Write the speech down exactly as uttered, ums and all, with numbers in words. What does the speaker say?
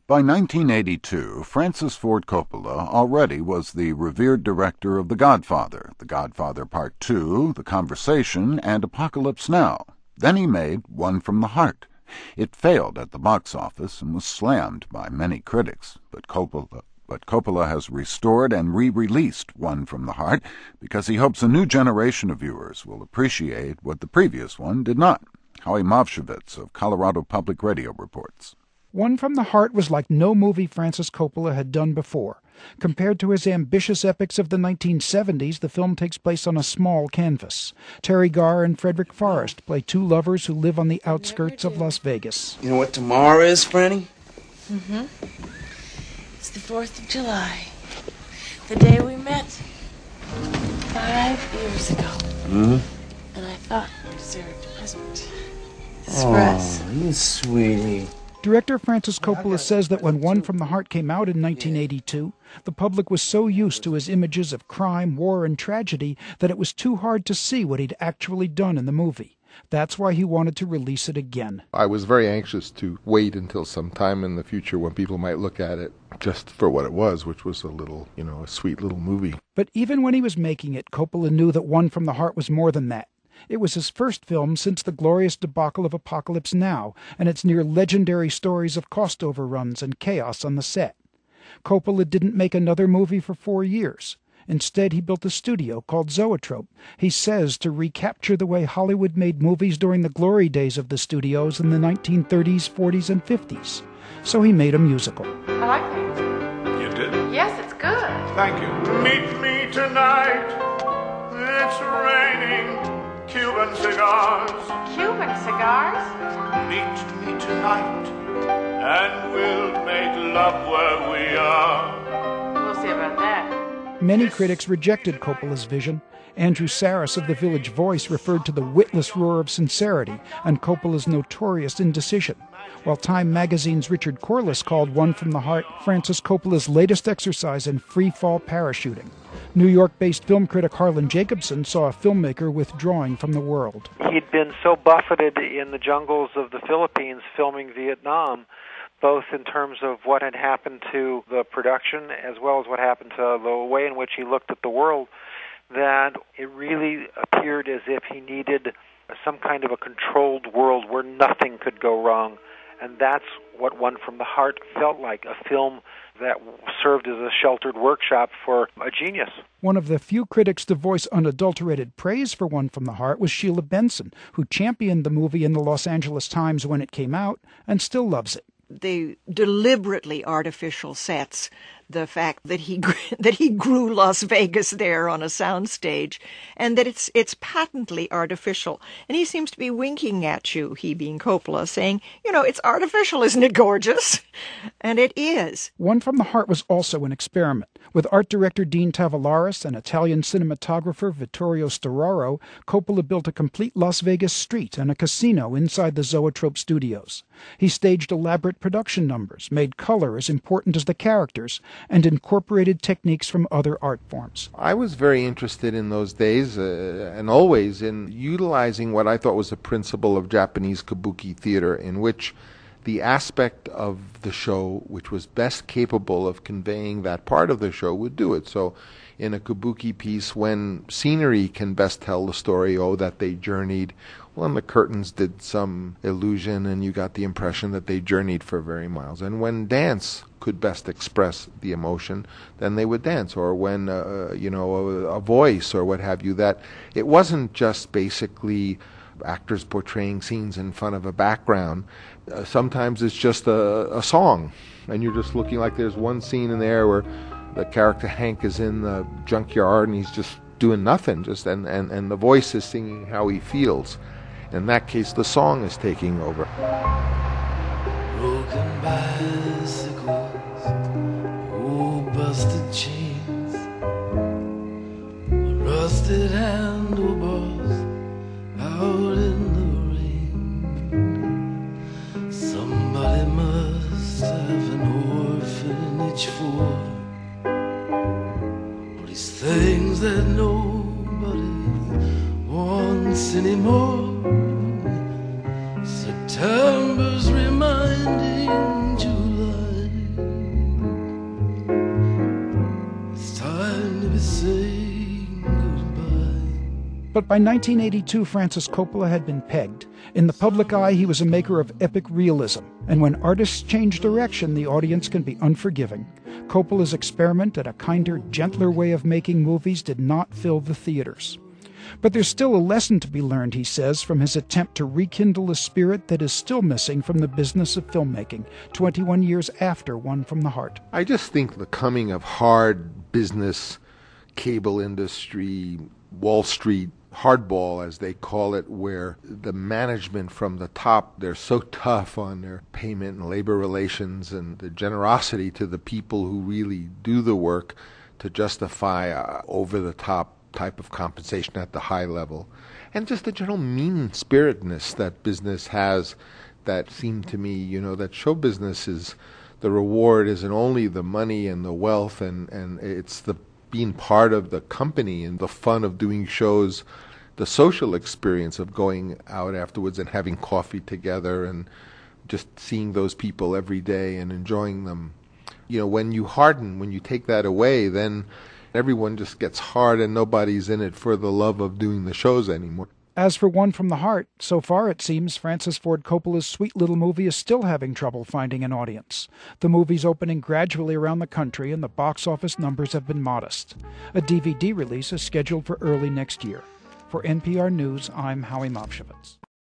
By nineteen eighty-two, Francis Ford Coppola already was the revered director of The Godfather, The Godfather Part Two, The Conversation, and Apocalypse Now. Then he made One from the Heart. It failed at the box office and was slammed by many critics, but Coppola, but Coppola has restored and re-released One from the Heart because he hopes a new generation of viewers will appreciate what the previous one did not. Howie Movshevitz of Colorado Public Radio reports. One from the Heart was like no movie Francis Coppola had done before. Compared to his ambitious epics of the nineteen seventies, the film takes place on a small canvas. Terry Garr and Frederick Forrest play two lovers who live on the outskirts of Las Vegas. You know what tomorrow is, Franny? Mm-hmm. It's the fourth of July. The day we met five years ago. Mm-hmm. And I thought you deserved a present. Express. Oh, you sweetie. Director Francis Coppola says that when One from the Heart came out in nineteen eighty-two, the public was so used to his images of crime, war, and tragedy that it was too hard to see what he'd actually done in the movie. That's why he wanted to release it again. I was very anxious to wait until some time in the future when people might look at it just for what it was, which was a little, you know, a sweet little movie. But even when he was making it, Coppola knew that One from the Heart was more than that. It was his first film since the glorious debacle of Apocalypse Now and its near-legendary stories of cost overruns and chaos on the set. Coppola didn't make another movie for four years. Instead, he built a studio called Zoetrope, he says, to recapture the way Hollywood made movies during the glory days of the studios in the nineteen thirties, forties, and fifties. So he made a musical. I like it. You did? Yes, it's good. Thank you. Meet me tonight. It's raining. Cuban cigars. Cuban cigars? Meet me tonight, and we'll make love where we are. We'll see about that. Many critics rejected Coppola's vision. Andrew Saris of The Village Voice referred to the witless roar of sincerity and Coppola's notorious indecision, while Time magazine's Richard Corliss called One from the Heart Francis Coppola's latest exercise in free-fall parachuting. New York-based film critic Harlan Jacobson saw a filmmaker withdrawing from the world. He'd been so buffeted in the jungles of the Philippines filming Vietnam, both in terms of what had happened to the production as well as what happened to the way in which he looked at the world, that it really appeared as if he needed some kind of a controlled world where nothing could go wrong. And that's what One from the Heart felt like, a film that served as a sheltered workshop for a genius. One of the few critics to voice unadulterated praise for One from the Heart was Sheila Benson, who championed the movie in the Los Angeles Times when it came out and still loves it. The deliberately artificial sets, the fact that he that he grew Las Vegas there on a soundstage, and that it's it's patently artificial. And he seems to be winking at you, he being Coppola, saying, you know, it's artificial, isn't it gorgeous? And it is. One from the Heart was also an experiment. With art director Dean Tavoularis and Italian cinematographer Vittorio Storaro, Coppola built a complete Las Vegas street and a casino inside the Zoetrope studios. He staged elaborate production numbers, made color as important as the characters, and incorporated techniques from other art forms. I was very interested in those days, uh, and always, in utilizing what I thought was a principle of Japanese kabuki theater, in which the aspect of the show which was best capable of conveying that part of the show would do it. So in a kabuki piece, when scenery can best tell the story, oh, that they journeyed, well, and the curtains did some illusion, and you got the impression that they journeyed for very miles. And when dance could best express the emotion, then they would dance. Or when, uh, you know, a, a voice or what have you, that it wasn't just basically actors portraying scenes in front of a background. Uh, sometimes it's just a, a song, and you're just looking like there's one scene in there where the character Hank is in the junkyard and he's just doing nothing, just and, and, and the voice is singing how he feels. In that case, the song is taking over. Broken bicycles, old busted chains, rusted handlebars out in the rain. Somebody must have an orphanage for all these things that nobody wants anymore. September's reminding July But by nineteen eighty-two, Francis Coppola had been pegged. In the public eye, he was a maker of epic realism, and when artists change direction, the audience can be unforgiving. Coppola's experiment at a kinder, gentler way of making movies did not fill the theaters. But there's still a lesson to be learned, he says, from his attempt to rekindle a spirit that is still missing from the business of filmmaking, twenty-one years after One from the Heart. I just think the coming of hard business, cable industry, Wall Street, hardball, as they call it, where the management from the top, they're so tough on their payment and labor relations and the generosity to the people who really do the work to justify uh, over-the-top type of compensation at the high level. And just the general mean-spiritedness that business has that seemed to me, you know, that show business is, the reward isn't only the money and the wealth, and, and it's the being part of the company and the fun of doing shows, the social experience of going out afterwards and having coffee together and just seeing those people every day and enjoying them. You know, when you harden, when you take that away, then everyone just gets hard and nobody's in it for the love of doing the shows anymore. As for One from the Heart, so far it seems Francis Ford Coppola's sweet little movie is still having trouble finding an audience. The movie's opening gradually around the country and the box office numbers have been modest. A D V D release is scheduled for early next year. For N P R News, I'm Howie Mopshevitz.